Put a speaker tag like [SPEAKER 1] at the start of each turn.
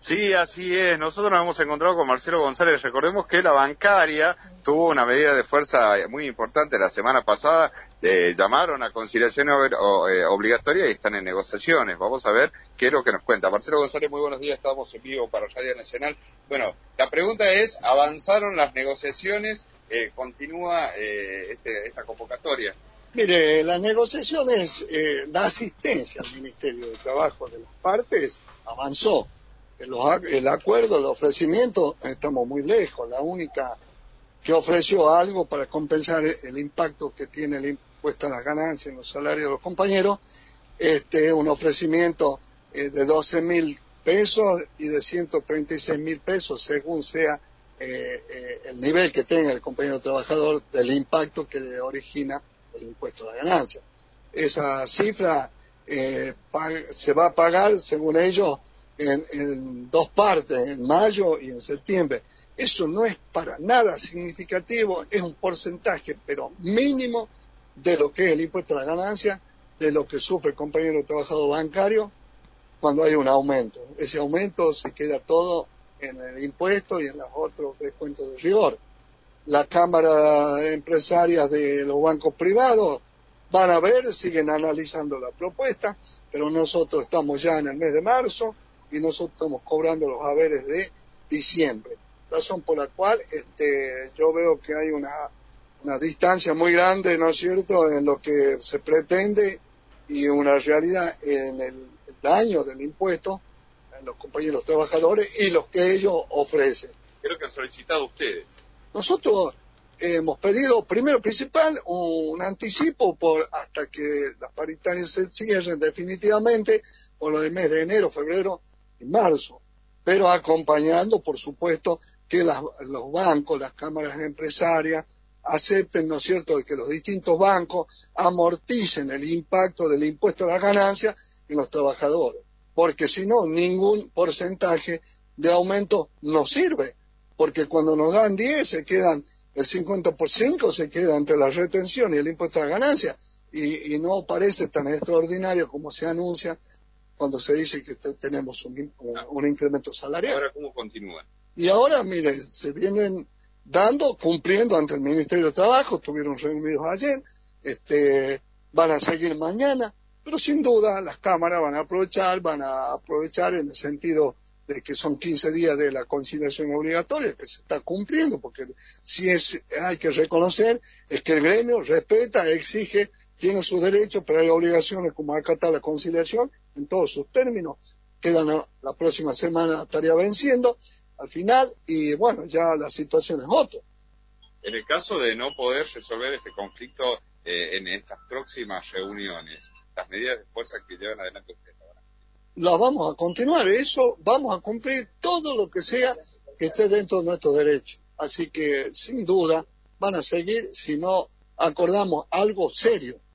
[SPEAKER 1] Sí, así es. Nosotros nos hemos encontrado con Marcelo González. Recordemos que la bancaria tuvo una medida de fuerza muy importante la semana pasada. Llamaron a conciliación obligatoria y están en negociaciones. Vamos a ver qué es lo que nos cuenta. Marcelo González, muy buenos días. Estamos en vivo para Radio Nacional. Bueno, la pregunta es, ¿avanzaron las negociaciones? ¿Continúa esta convocatoria?
[SPEAKER 2] Mire, las negociaciones, la asistencia al Ministerio de Trabajo de las partes avanzó. El acuerdo, el ofrecimiento, estamos muy lejos. La única que ofreció algo para compensar el impacto que tiene el impuesto a las ganancias en los salarios de los compañeros, un ofrecimiento de 12.000 pesos y de 136.000 pesos, según sea el nivel que tenga el compañero trabajador del impacto que le origina el impuesto a la ganancia. Esa cifra se va a pagar, según ellos, en dos partes, en mayo y en septiembre. Eso no es para nada significativo, es un porcentaje, pero mínimo, de lo que es el impuesto a la ganancia, de lo que sufre el compañero trabajador bancario cuando hay un aumento. Ese aumento se queda todo en el impuesto y en los otros descuentos de rigor. La Cámara Empresarias de los bancos privados van a ver, siguen analizando la propuesta, pero nosotros estamos ya en el mes de marzo y nosotros estamos cobrando los haberes de diciembre. Razón por la cual yo veo que hay una distancia muy grande, ¿no es cierto?, en lo que se pretende y una realidad en el daño del impuesto en los compañeros trabajadores y los que ellos ofrecen.
[SPEAKER 1] ¿Qué es lo que han solicitado ustedes?
[SPEAKER 2] Nosotros hemos pedido, primero principal, un anticipo hasta que las paritarias se cierren definitivamente por lo del mes de enero, febrero y marzo, pero acompañando, por supuesto, que los bancos, las cámaras empresarias, acepten, ¿no es cierto?, de que los distintos bancos amorticen el impacto del impuesto a la ganancia en los trabajadores, porque si no, ningún porcentaje de aumento nos sirve, porque cuando nos dan 10 se quedan, el 50% se queda entre la retención y el impuesto a la ganancia, y no parece tan extraordinario como se anuncia cuando se dice que tenemos un incremento salarial.
[SPEAKER 1] ¿Ahora cómo continúa?
[SPEAKER 2] Y ahora, mire, se vienen cumpliendo ante el Ministerio de Trabajo, estuvieron reunidos ayer, van a seguir mañana, pero sin duda las cámaras van a aprovechar en el sentido de que son 15 días de la conciliación obligatoria, que se está cumpliendo, porque hay que reconocer, es que el gremio respeta, exige, tiene sus derechos, pero hay obligaciones como acatar la conciliación en todos sus términos. La próxima semana estaría venciendo al final, y bueno, ya la situación es otra.
[SPEAKER 1] En el caso de no poder resolver este conflicto en estas próximas reuniones, las medidas de fuerza que llevan adelante ustedes,
[SPEAKER 2] las vamos a continuar, eso vamos a cumplir todo lo que sea que esté dentro de nuestros derechos. Así que, sin duda, van a seguir si no acordamos algo serio.